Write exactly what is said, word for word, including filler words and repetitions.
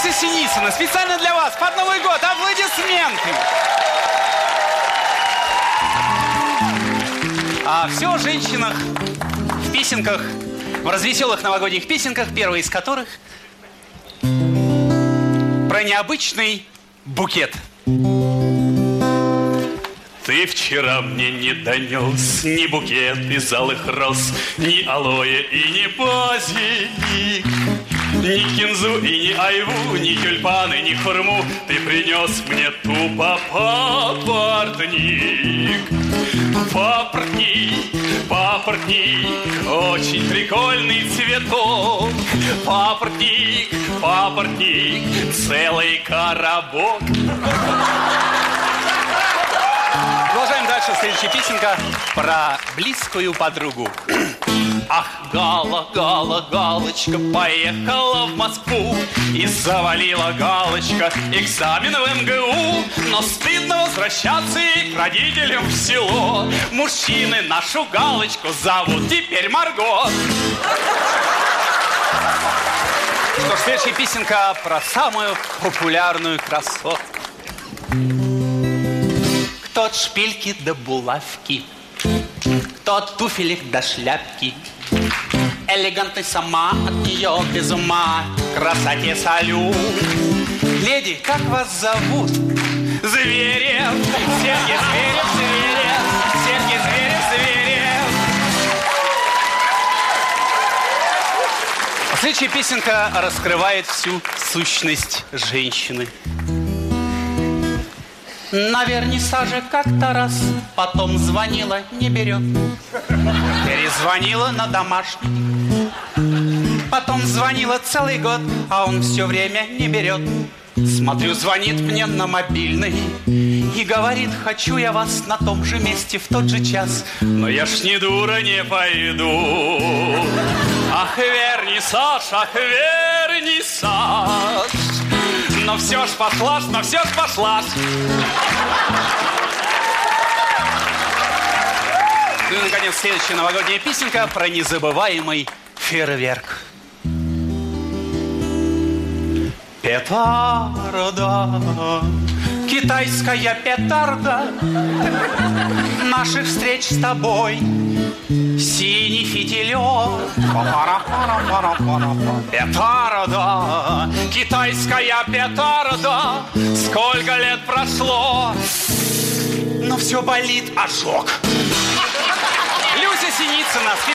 Люся Синицына, специально для вас, под Новый год, аплодисменты! А все о женщинах в песенках, в развеселых новогодних песенках, первая из которых про необычный букет. Ты вчера мне не донес ни букет из алых роз, ни алоэ и ни базилик, ни кинзу и ни айву, ни тюльпаны, ни хурму. Ты принес мне тупо папоротник. Папоротник, папоротник, очень прикольный цветок. Папоротник, папоротник, целый коробок. Продолжаем дальше. Следующая песенка про близкую подругу. Ах, Гала, Гала, Галочка поехала в Москву и завалила Галочка экзамен в эм гэ у. Но стыдно возвращаться и к родителям в село. Мужчины нашу Галочку зовут теперь Марго. Что ж, следующая песенка про самую популярную красотку. Кто от шпильки до булавки, кто от туфелек до шляпки. Элегантной сама, от нее без ума, красоте салют. Леди, как вас зовут? Зверев, Сергей Зверев, Зверев, Сергей Зверев, Зверев. Следующая песенка раскрывает всю сущность женщины. На вернисаже как-то раз, потом звонила, не берет. Перезвонила на домашний, потом звонила целый год, а он все время не берет. Смотрю, звонит мне на мобильный и говорит: хочу я вас на том же месте в тот же час. Но я ж не дура, не пойду. Ах, вернисаж, ах, вернисаж. Но все ж пошла ж, но все ж пошла ж. Ну и, наконец, следующая новогодняя песенка про незабываемый фейерверк. Петарда, китайская петарда наших встреч с тобой, синий фитилек. Петарда, китайская петарда, сколько лет прошло, но все болит ожог. Люся Синицына.